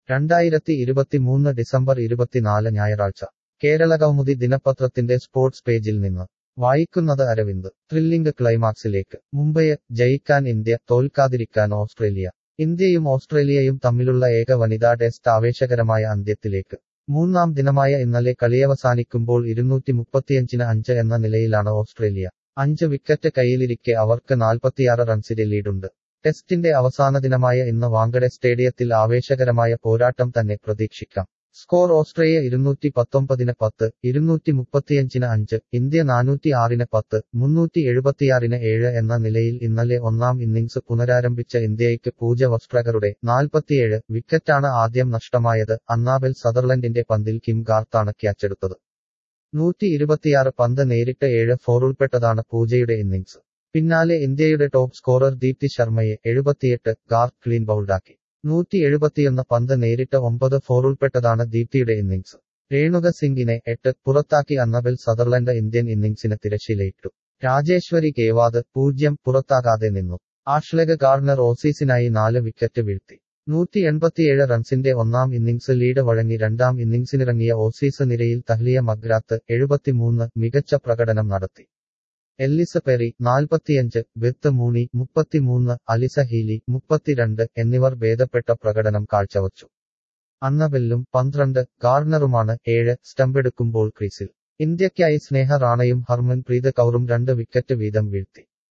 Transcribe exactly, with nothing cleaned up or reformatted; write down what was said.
രണ്ടായിരത്തി ഇരുപത്തിമൂന്ന് ഡിസംബർ ഇരുപത്തിനാല് ഞായറാഴ്ച കേരള കൗമുദി ദിനപത്രത്തിന്റെ സ്പോർട്സ് പേജിൽ നിന്ന് വായിക്കുന്നത് അരവിന്ദ്. ത്രില്ലിംഗ് ക്ലൈമാക്സിലേക്ക്. മുംബൈയെ ജയിക്കാൻ ഇന്ത്യ, തോൽക്കാതിരിക്കാൻ ഓസ്ട്രേലിയ. ഇന്ത്യയും ഓസ്ട്രേലിയയും തമ്മിലുള്ള ഏക വനിതാ ടെസ്റ്റ് ആവേശകരമായ അന്ത്യത്തിലേക്ക്. മൂന്നാം ദിനമായ ഇന്നലെ കളിയവസാനിക്കുമ്പോൾ ഇരുന്നൂറ്റി മുപ്പത്തിയഞ്ചിന് അഞ്ച് എന്ന നിലയിലാണ് ഓസ്ട്രേലിയ. അഞ്ച് വിക്കറ്റ് കയ്യിലിരിക്കെ അവർക്ക് നാൽപ്പത്തിയാറ് റൺസിന്റെ ലീഡുണ്ട്. ടെസ്റ്റിന്റെ അവസാന ദിനമായ ഇന്ന് വാങ്കഡെ സ്റ്റേഡിയത്തിൽ ആവേശകരമായ പോരാട്ടം തന്നെ പ്രതീക്ഷിക്കാം. സ്കോർ: ഓസ്ട്രേലിയ ഇരുന്നൂറ്റി പത്തൊമ്പതിന് പത്ത്, ഇരുന്നൂറ്റി മുപ്പത്തിയഞ്ചിന് അഞ്ച്, ഇന്ത്യ നാനൂറ്റി ആറിന് പത്ത്, മുന്നൂറ്റി എഴുപത്തിയാറിന് ഏഴ് എന്ന നിലയിൽ. ഇന്നലെ ഒന്നാം ഇന്നിംഗ്സ് പുനരാരംഭിച്ച ഇന്ത്യയ്ക്ക് പൂജ വസ്ട്രകറുടെ നാൽപ്പത്തിയേഴ് വിക്കറ്റാണ് ആദ്യം നഷ്ടമായത്. അന്നാബെൽ സദർലൻഡിന്റെ പന്തിൽ കിം ഗാർത്താണ് ക്യാച്ചെടുത്തത്. നൂറ്റി ഇരുപത്തിയാറ് പന്ത് നേരിട്ട് ഏഴ് ഫോറുൾപ്പെട്ടതാണ് പൂജയുടെ ഇന്നിംഗ്സ്. പിന്നാലെ ഇന്ത്യയുടെ ടോപ്പ് സ്കോറർ ദീപ്തി ശർമ്മയെ എഴുപത്തിയെട്ട് ഗാർത്ത് ക്ലീൻ ബൗൾഡാക്കി. നൂറ്റി എഴുപത്തിയൊന്ന് പന്ത് നേരിട്ട് ഒമ്പത് ഫോറുൾപ്പെട്ടതാണ് ദീപ്തിയുടെ ഇന്നിംഗ്സ്. രേണുക സിംഗിനെ എട്ട് പുറത്താക്കി അന്നബെൽ സദർലൻഡ് ഇന്ത്യൻ ഇന്നിംഗ്സിന് തിരശ്ശീലയിട്ടു. രാജേശ്വരി ഗേവാദ് പൂജ്യം പുറത്താകാതെ നിന്നു. ആഷ്ലെഗ് ഗാർഡനർ ഓസീസിനായി നാല് വിക്കറ്റ് വീഴ്ത്തി. നൂറ്റി എൺപത്തിയേഴ് റൺസിന്റെ ഒന്നാം ഇന്നിംഗ്സ് ലീഡ് വഴങ്ങി രണ്ടാം ഇന്നിംഗ്സിനിറങ്ങിയ ഓസീസ് നിരയിൽ തഹ്ലിയ മഗ്രാത്ത് എഴുപത്തിമൂന്ന് മികച്ച പ്രകടനം നടത്തി. എല്ലിസ് പെറി നാൽപ്പത്തിയഞ്ച്, ബെത്ത് മൂണി മുപ്പത്തിമൂന്ന്, അലിസ ഹീലി മുപ്പത്തിരണ്ട് എന്നിവർ ഭേദപ്പെട്ട പ്രകടനം കാഴ്ചവച്ചു. അന്നബെല്ലും പന്ത്രണ്ട്, ഗാർഡനറുമാണ് ഏഴ് സ്റ്റമ്പെടുക്കുമ്പോൾ ക്രീസിൽ. ഇന്ത്യയ്ക്കായി സ്നേഹ റാണയും ഹർമൻ പ്രീത് കൗറും രണ്ട് വിക്കറ്റ് വീതം വീഴ്ത്തി.